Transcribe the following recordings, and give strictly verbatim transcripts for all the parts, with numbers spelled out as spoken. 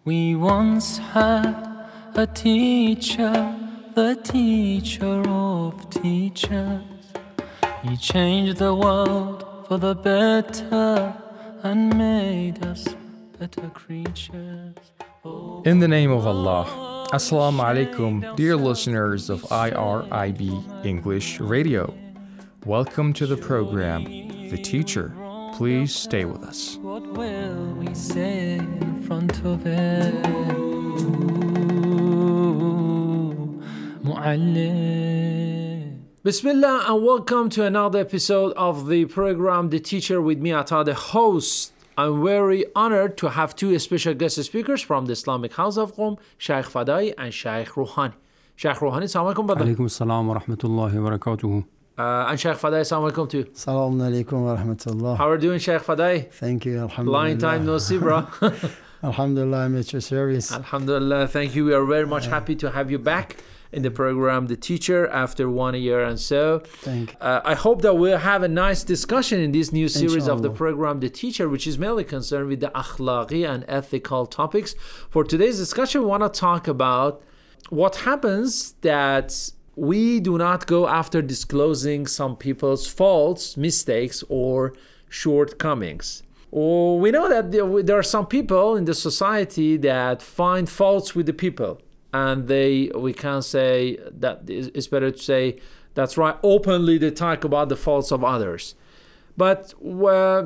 We once had a teacher, the teacher of teachers. He changed the world for the better and made us better creatures. Oh, In the name of Allah, Assalamu alaikum, dear listeners of I R I B English Radio. Welcome to the program, The Teacher. Please stay with us. what will we say in front of it? Mu'allim. Bismillah and welcome to another episode of the program The Teacher with me, Ata, the host. I'm very honored to have two special guest speakers from the Islamic House of Qom, Shaykh Fadai and Shaykh Rouhani. Shaykh Rouhani, assalamu alaikum, brother. عليكم السلام ورحمة الله وبركاته. Uh, and Shaykh Fadai, assalamu alaikum too. Assalamu alaikum wa rahmatullah. How are you doing, Shaykh Fadai? Thank you. Alhamdulillah. Long time no see, bro. Alhamdulillah, I'm at your service. Alhamdulillah, thank you. We are very much happy to have you back in the program The Teacher after one year and so. Thank you. Uh, I hope that we'll have a nice discussion in this new series of the Inshallah. program The Teacher, which is mainly concerned with the akhlaqi and ethical topics. For today's discussion, we want to talk about what happens that we do not go after disclosing some people's faults, mistakes, or shortcomings. Or we know that there there are some people in the society that find faults with the people, and they we can't say that it's better to say that's right. Openly, they talk about the faults of others, but uh,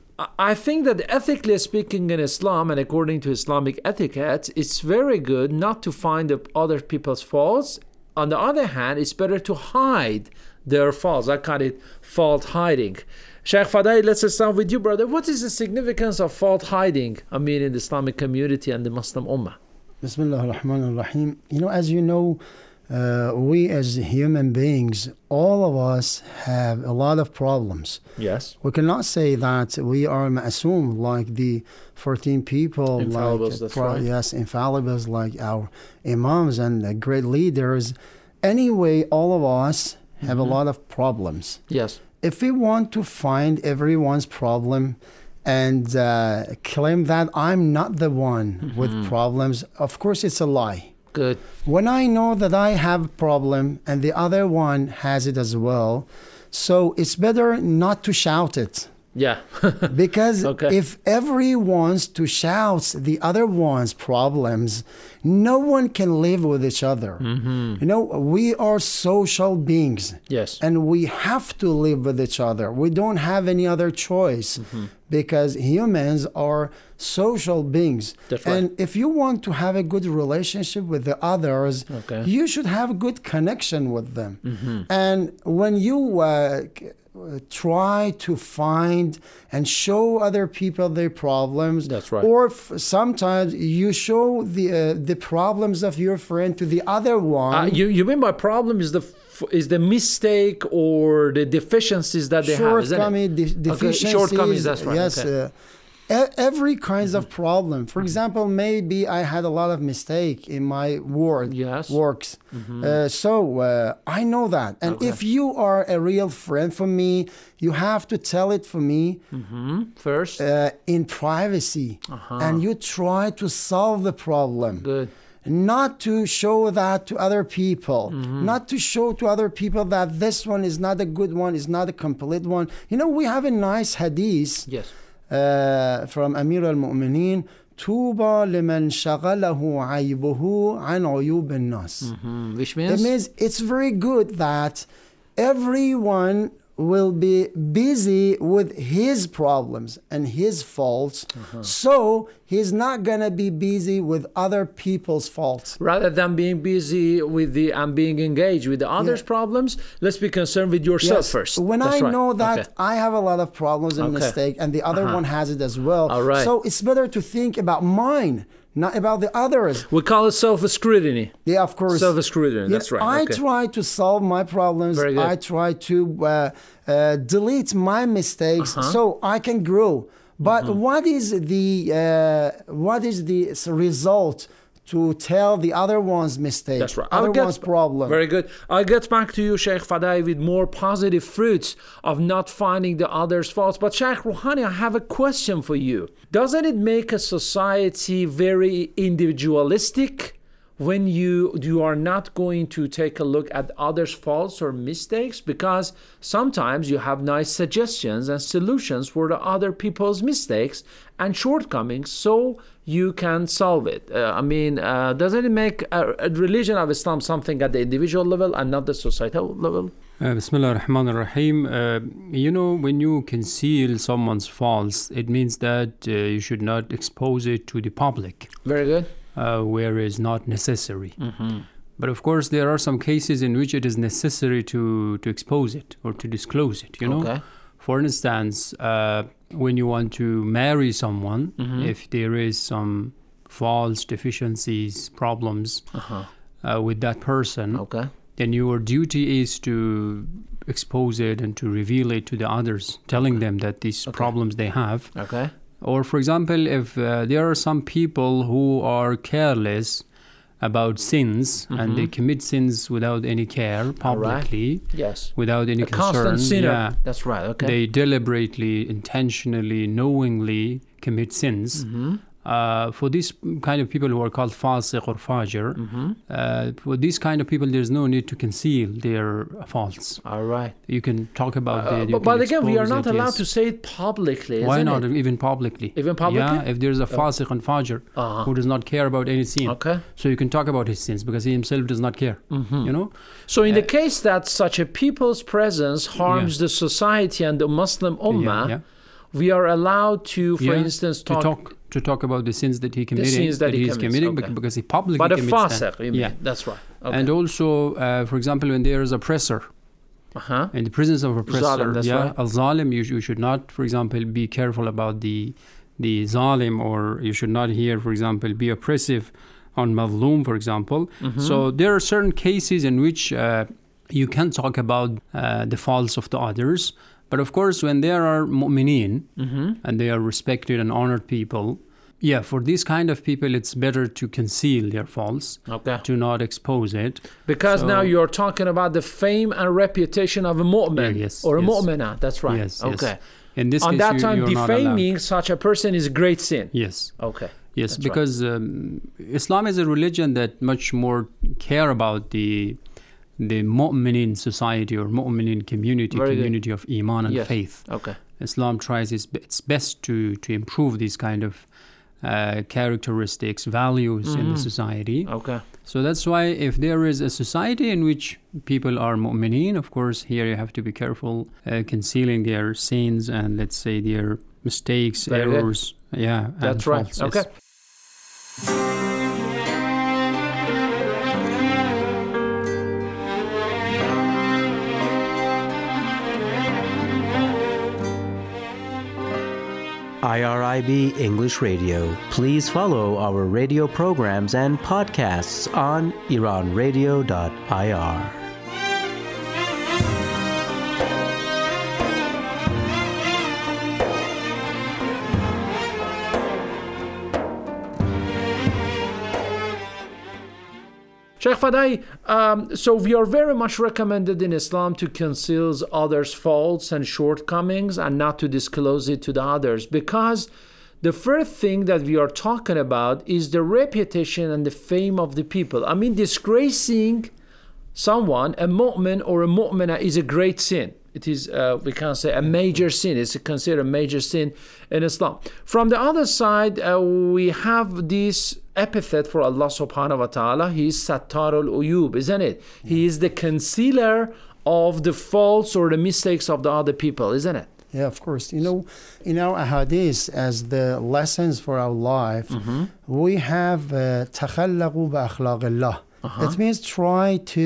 I think that ethically speaking in Islam and according to Islamic etiquette, it's very good not to find the other people's faults. On the other hand, it's better to hide their faults. I call it fault hiding. Shaykh Fadai, let's start with you, brother. What is the significance of fault hiding, I mean, in the Islamic community and the Muslim Ummah? Bismillah ar-Rahman ar-Rahim. You know, as you know, uh, we as human beings, all of us have a lot of problems. Yes. We cannot say that we are ma'asum like the fourteen people. Infallibles, like, that's pro- right. Yes, infallibles like our imams and the great leaders. Anyway, all of us have Mm-hmm. a lot of problems. Yes. If we want to find everyone's problem and uh, claim that I'm not the one Mm-hmm. with problems, of course it's a lie. Good. When I know that I have a problem and the other one has it as well, so it's better not to shout it. Yeah. Because Okay. if everyone's to shout the other one's problems, no one can live with each other. Mm-hmm. You know, we are social beings. Yes. And we have to live with each other. We don't have any other choice Mm-hmm. because humans are social beings. That's right. And if you want to have a good relationship with the others, Okay. you should have a good connection with them. Mm-hmm. And when you uh, c- uh, try to find and show other people their problems, That's right. or f- sometimes you show the uh, the problems of your friend to the other one. Uh, you, you mean by problem is the f- is the mistake or the deficiencies that they have, isn't it? Shortcoming, de- deficiencies. shortcomings, that's right, Yes, okay. uh, e- every kinds of problem. For example, maybe I had a lot of mistake in my work, Yes. works. Uh, so uh, I know that. And Okay. if you are a real friend for me, you have to tell it for me Mm-hmm. First. uh, in privacy, Uh-huh. and you try to solve the problem. Good. Not to show that to other people, Mm-hmm. not to show to other people that this one is not a good one, is not a complete one. You know, we have a nice hadith Yes. uh, from Amir al-Mu'mineen, Tuba liman shaghalahu aybuhu an uyub al-nas. Mm, which It means? means it's very good that everyone will be busy with his problems and his faults, Uh-huh. so he's not gonna be busy with other people's faults. Rather than being busy with the and being engaged with the others' problems, let's be concerned with yourself Yes. first. When That's I right. know that Okay. I have a lot of problems and Okay. mistake, and the other Uh-huh. one has it as well, All right. so it's better to think about mine, not about the others. We call it self-scrutiny. Yeah, of course. Self-scrutiny, Yeah, that's right. I okay. try to solve my problems. Very good. I try to uh, uh, delete my mistakes Uh-huh. so I can grow. But what is the uh, what is the s- result to tell the other one's mistake, That's right. other I'll get- one's problem. Very good. I'll get back to you, Sheikh Fadai, with more positive fruits of not finding the other's faults. But Sheikh Rouhani, I have a question for you. Doesn't it make a society very individualistic when you you are not going to take a look at others' faults or mistakes? Because sometimes you have nice suggestions and solutions for the other people's mistakes and shortcomings, so you can solve it. Uh, I mean, uh, doesn't it make a, a religion of Islam something at the individual level and not the societal level? Uh, Bismillah ar-Rahman ar-Rahim. Uh, you know, when you conceal someone's faults, it means that uh, you should not expose it to the public, Very good. uh, where it's not necessary. Mm-hmm. But of course, there are some cases in which it is necessary to, to expose it or to disclose it, you know. Okay. For instance, uh, when you want to marry someone, Mm-hmm. if there is some faults, deficiencies, problems Uh-huh. uh, with that person, Okay. then your duty is to expose it and to reveal it to the others, telling them that these problems they have. Okay. Or, for example, if uh, there are some people who are careless about sins and they commit sins without any care publicly, Yes. without any A concern, constant sinner. yeah, That's right. Okay. they deliberately, intentionally, knowingly commit sins. Mm-hmm. Uh, for these kind of people who are called fasiq or fajr, Mm-hmm. uh, for these kind of people, there's no need to conceal their faults. All right. You can talk about Uh, it. you but, but can again, we are expose not it, allowed yes. to say it publicly. Why isn't not it? even publicly? Even publicly? Yeah, if there's a fasiq and fajr Uh-huh. who does not care about any sin, Okay. so you can talk about his sins because he himself does not care. Mm-hmm. You know, So in the case that such a people's presence harms the society and the Muslim Ummah, yeah, yeah. we are allowed to, for Yeah, instance, to talk, talk to talk about the sins that he committed, sins that he he's commits, committing okay. because he publicly but a commits them. fasiq, you mean. Yeah. That's right. Okay. And also, uh, for example, when there is oppressor uh-huh. in the presence of oppressor, Zalim, that's yeah, right. al-zalim, you, you should not, for example, be careful about the the zalim, or you should not here, for example, be oppressive on madloom, for example. Mm-hmm. So there are certain cases in which uh, you can talk about uh, the faults of the others. But of course, when there are mu'mineen Mm-hmm. and they are respected and honored people, yeah, for these kind of people, it's better to conceal their faults, Okay. to not expose it. Because So- now you're talking about the fame and reputation of a mu'min Yeah, yes, or a yes. mu'minah. That's right. Yes, okay. yes. In this On case, that you, time, you're not allowed. defaming such a person is a great sin. Yes. Okay. Yes, That's right. because um, Islam is a religion that much more care about the the mu'minin society or mu'minin community, Very good. community of iman and Yes. faith. Okay. Islam tries its, its best to, to improve these kind of uh, characteristics, values in the society. Okay. So that's why if there is a society in which people are mu'mineen, of course, here you have to be careful uh, concealing their sins and, let's say, their mistakes, Very good. errors. Yeah, and That's right. faults, yes. Okay. I R I B English Radio. Please follow our radio programs and podcasts on iran radio dot I R. Sheikh Fadai, um, so we are very much recommended in Islam to conceal others' faults and shortcomings and not to disclose it to the others, because the first thing that we are talking about is the reputation and the fame of the people. I mean, disgracing someone, a mu'min or a mu'mina, is a great sin. It is, uh, we can say, a major sin. It's considered a major sin in Islam. From the other side, uh, we have this epithet for Allah subhanahu wa ta'ala. He is Sattarul Uyub, isn't it? He is the concealer of the faults or the mistakes of the other people, isn't it? Yeah, of course. You know, in our ahadith, as the lessons for our life, we have تخلقوا بأخلاق الله. That means try to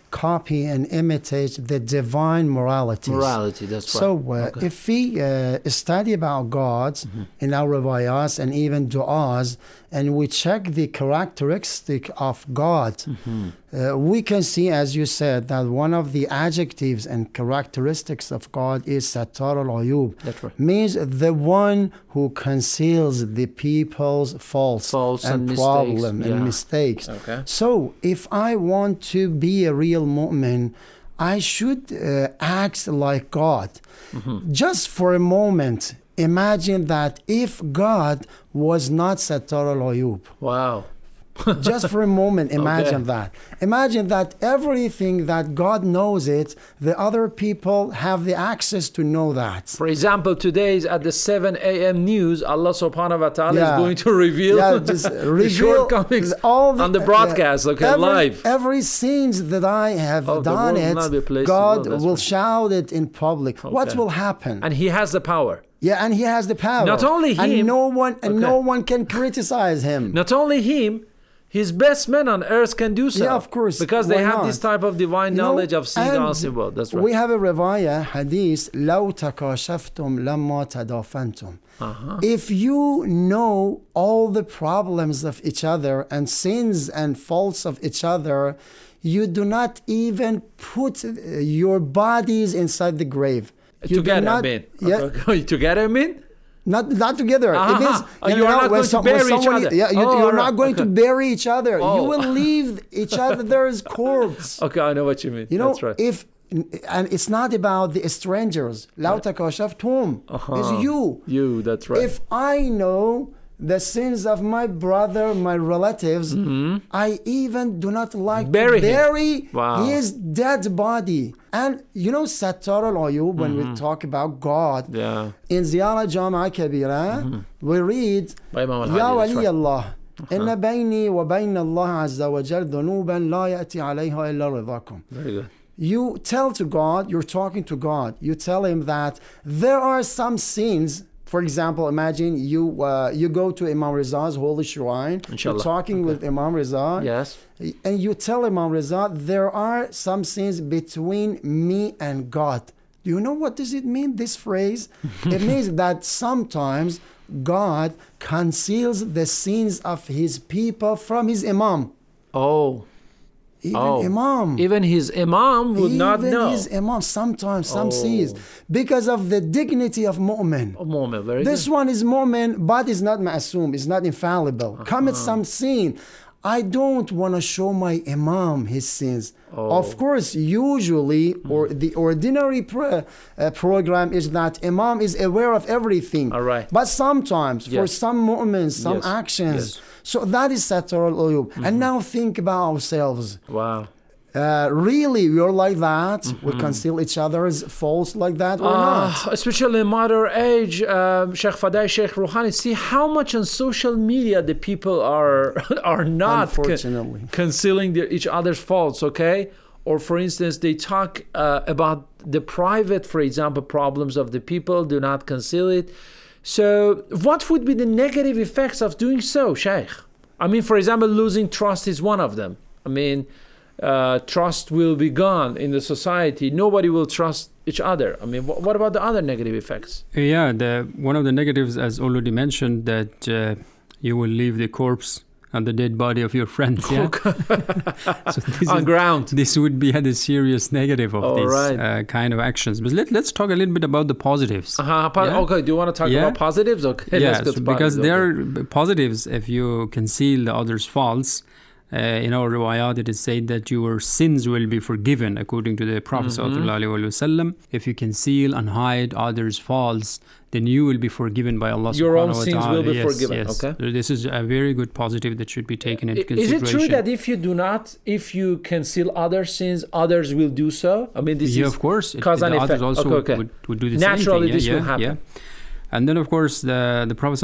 copy and imitate the divine moralities. Morality, that's right. So uh, Okay. if we uh, study about God Mm-hmm. in our riwayas and even du'as, and we check the characteristic of God, Mm-hmm. uh, we can see, as you said, that one of the adjectives and characteristics of God is Sattar al-Uyub. That's right. Means the one who conceals the people's faults, Faults and mistakes, problem yeah. and mistakes. Okay. So if I want to be a real mu'min, I should uh, act like God. Mm-hmm. Just for a moment, imagine that if God was not Sattar al-Uyub. Wow. Just for a moment, imagine Okay. that. Imagine that everything that God knows it, the other people have the access to know that. For example, today's at the seven a.m. news, Allah subhanahu wa ta'ala Yeah. is going to reveal, Yeah, just the reveal shortcomings all on the broadcast, okay, every, live. Every scenes that I have Oh, the done world will not be a it, place to God go, that's will right. shout it in public. What Okay. will happen? And He has the power. Yeah, and He has the power. Not only him- and no one, and Okay. no one can criticize Him. Not only Him, His best men on earth can do so. Yeah, of course. Because they Why have not? this type of divine You know, knowledge of seeing the and unseen. That's right. We have a riwayah hadith لو تكاشفتم لما تدافنتم. Uh-huh. If you know all the problems of each other and sins and faults of each other, you do not even put uh, your bodies inside the grave. You do Together, not, I mean. yeah, Okay. Together, I mean? not not together. Uh-huh. It means Oh, you are not when going to some- when bury each someone- other. Yeah, you, Oh, you're all not right. going to Okay. bury each other. Oh. You will leave each other's corpse. Okay, I know what you mean. You know, That's right. if and it's not about the strangers. لو تكاشفتم is you. You, that's right. If I know the sins of my brother, my relatives, I even do not like Mm-hmm. Bury to him. bury Wow. his dead body. And you know, Sattar al-Uyub, when we talk about God, Mm-hmm. yeah. in Ziyara Jama'a Kabira, we read, By Imam يا al-Hadi, that's ولي right. الله إن بيني وبين الله عز وجل ذنوبا لا يأتي عليها إلا رضاكم. Very good. You tell to God, you're talking to God, you tell Him that there are some sins. For example, imagine you uh, you go to Imam Riza's holy shrine, Inshallah. you're talking with Imam Riza, Yes. and you tell Imam Riza, there are some sins between me and God. Do you know what does it mean, this phrase? It means that sometimes God conceals the sins of His people from His Imam. Oh. Even Oh. Imam. Even his imam would not Even know. his Imam, sometimes, some Oh. sins, because of the dignity of mu'min. A moment, very This good. one is mu'min, but is not ma'asum, is not infallible. Uh-huh. Commit some sin. I don't want to show my imam his sins. Oh. Of course, usually, or the ordinary pro- uh, program is that imam is aware of everything. All right. But sometimes, for Yes. some mu'mins, some Yes. actions. Yes. So that is Sattar al-Uyub. And now think about ourselves. Wow. Uh, really, we're like that. We conceal each other's faults like that or not. Uh, especially in modern age, um, Sheikh Fadai, Sheikh Rouhani, see how much on social media the people are are not con- Unfortunately. concealing their, each other's faults, okay? Or for instance, they talk uh, about the private, for example, problems of the people, do not conceal it. So what would be the negative effects of doing so, Sheikh? I mean, for example, losing trust is one of them. I mean, uh, trust will be gone in the society. Nobody will trust each other. I mean, wh- what about the other negative effects? Yeah, the one of the negatives, as already mentioned, that uh, you will leave the corpse and the dead body of your friends. Yeah. So this, On is, ground. this would be the serious negative of All these right. uh, kind of actions. But let, let's talk a little bit about the positives. Uh-huh. Po- Yeah. Okay, do you want to talk Yeah. about positives? Okay, Yeah, let's go so to because positives. there Okay. are positives if you conceal the other's faults. Uh, in our riwayat, it is said that your sins will be forgiven, according to the Prophet Mm-hmm. sallallahu alaihi wasallam. If you conceal and hide others' faults, then you will be forgiven by Allah. Your own subhanahu wa sins ta'ala. will be Yes, forgiven, yes. okay. So this is a very good positive that should be taken into Is consideration. it true that if you do not, if you conceal other sins, others will do so? I mean, this yeah, is of course. It- cause the and others effect. also Okay, okay. Would, would do the Naturally, same thing. this yeah, will yeah, happen. Yeah. And then, of course, the, the Prophet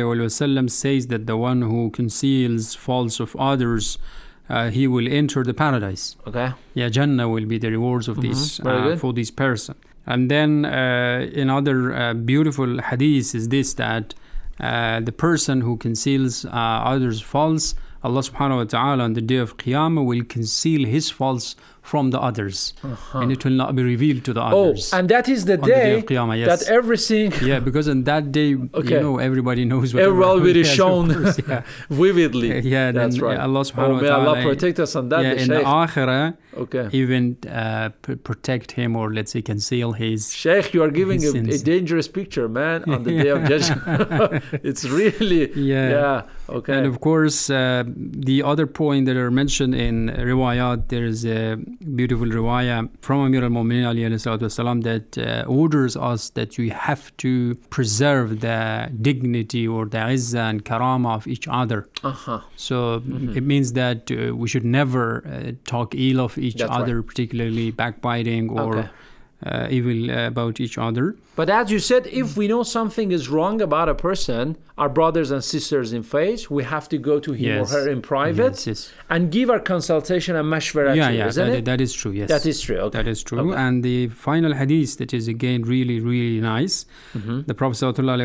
ﷺ says that the one who conceals faults of others, uh, he will enter the paradise. Okay. Yeah, Jannah will be the rewards of this Very uh, good. for this person. And then uh, another uh, beautiful hadith is this, that uh, the person who conceals uh, others' faults, Allah subhanahu wa ta'ala on the day of Qiyamah will conceal his faults from the others, Uh-huh. and it will not be revealed to the Oh, others. and that is the on the day day of Qiyamah, yes. that everything Yeah, because on that day, Okay. you know, everybody knows what everyone will be yes, of shown course, yeah. vividly. Yeah, That's then right. Allah subhanahu Oh, wa may Allah ta'ala, protect us on that yeah, day, in the Shaykh. akhirah, Okay. even uh, pr- protect him, or let's say conceal his. Sheikh, you are giving His a, a sins. dangerous picture, man, on the day of judgment. It's really, Yeah. yeah, okay. And of course, uh, the other point that are mentioned in riwayat, there is a beautiful riwayah from Amir al-Mu'minin alayhi salatu wasalam that uh, orders us that we have to preserve the dignity or the izzah and karama of each other. Uh-huh. So it means that uh, we should never uh, talk ill of each That's other, particularly backbiting or Okay. uh, evil uh, about each other. But as you said, if we know something is wrong about a person, our brothers and sisters in faith, we have to go to him Yes. or her in private Yes, yes. and give our consultation and mashwara Yeah, to, yeah, isn't that, it? that is true, yes. That is true, okay. That is true. Okay. And the final hadith, that is again really, really nice. Mm-hmm. The Prophet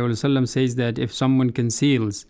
ﷺ says that if someone conceals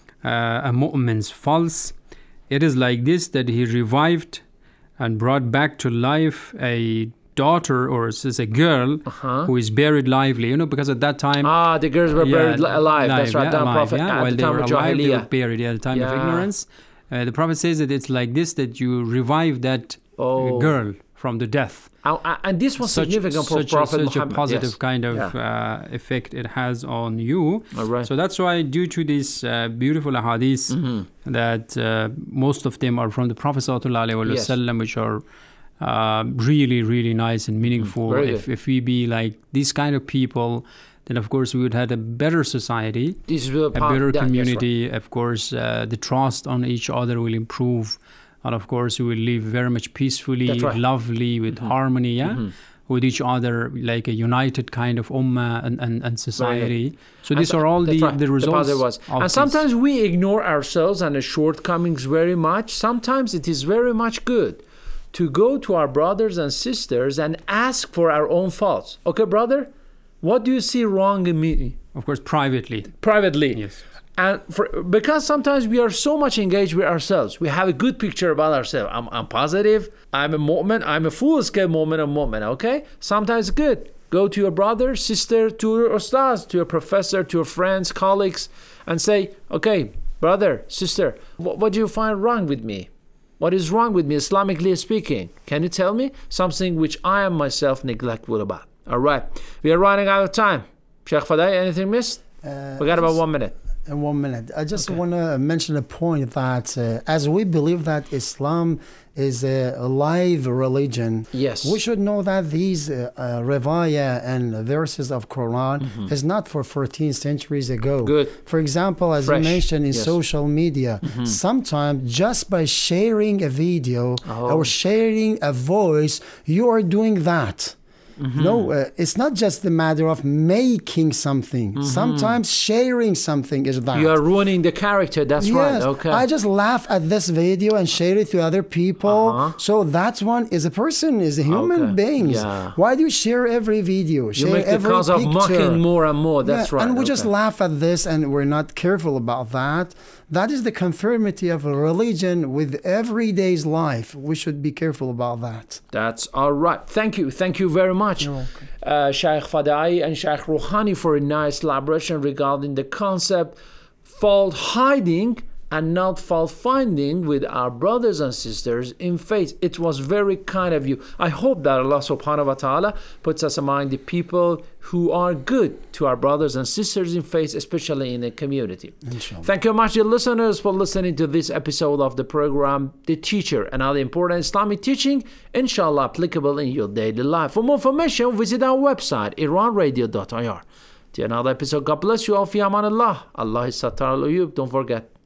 uh, a mu'min's faults, it is like this, that he revived and brought back to life a daughter, or it's just a girl Uh-huh. who is buried lively, you know, because at that time, Ah, the girls were buried li- alive. That's right. yeah, That alive, Prophet, yeah. at While the they time were of alive, they were Jahiliyyah. buried at the time of Yeah. ignorance. Uh, the Prophet says that it's like this, that you revived that uh, Oh. girl from the death. And, and this was Such, significant for such, a, Prophet such a Muhammad. positive Yes. kind of Yeah. uh, effect it has on you. All right. So that's why, due to these uh, beautiful ahadith, Mm-hmm. that uh, most of them are from the Prophet sallallahu alaihi Yes. wasallam, which are uh, really, really nice and meaningful. Very If, good. if we be like these kind of people, then of course we would have a better society, This is the a part- better yeah, yes, right. community. Of course, uh, the trust on each other will improve, and of course we will live very much peacefully, That's right. lovely, with harmony, yeah, with each other, like a united kind of ummah and, and, and society. So And these so- are all that's the, right, the results. positive was. of And this. sometimes we ignore ourselves and the shortcomings very much. Sometimes it is very much good to go to our brothers and sisters and ask for our own faults. Okay, brother, what do you see wrong in me? of course, privately. Privately. Yes. And for, because sometimes we are so much engaged with ourselves, we have a good picture about ourselves. I'm, I'm positive. I'm a mu'min. I'm a full-scale mu'min and mu'min. Okay. Sometimes it's good. Go to your brother, sister, to your ustaz, to your professor, to your friends, colleagues, and say, "Okay, brother, sister, what, what do you find wrong with me? What is wrong with me, Islamically speaking? Can you tell me something which I am myself neglectful about?" All right. We are running out of time. Sheikh Fadai, anything missed? Uh, We got about just- one minute. In one minute. I just want to mention a point that uh, as we believe that Islam is a live religion, Yes. we should know that these uh, uh, revaya and verses of Quran is not for fourteen centuries ago. Mm-hmm. Good. For example, as Fresh. you mentioned in Yes. Mm-hmm. social media, sometimes just by sharing a video Oh. or sharing a voice, you are doing that. Mm-hmm. No, uh, it's not just the matter of making something. Sometimes sharing something is that. Mm-hmm. You are ruining the character. That's right. Yes, Okay. I just laugh at this video and share it to other people. Uh-huh. So that one is a person, is a human Okay. being. Yeah. Why do you share every video? you Share make the every cause of picture? mocking more and more. That's Yeah, right. And we just Okay. laugh at this and we're not careful about that. That is the conformity of a religion with everyday's life. We should be careful about that. That's all right. Thank you. Thank you very much, You're welcome. uh, Shaykh Fadai and Shaykh Rouhani, for a nice elaboration regarding the concept fault hiding and not fault finding with our brothers and sisters in faith. It was very kind of you. I hope that Allah subhanahu wa ta'ala puts us among the people who are good to our brothers and sisters in faith, especially in the community. Inshallah. Thank you much, dear listeners, for listening to this episode of the program, The Teacher, another important Islamic teaching, inshallah, applicable in your daily life. For more information, visit our website, iran radio dot i r. Till another episode, God bless you all. Fi aman Allah. Allah is Sattar al-Uyub. Don't forget.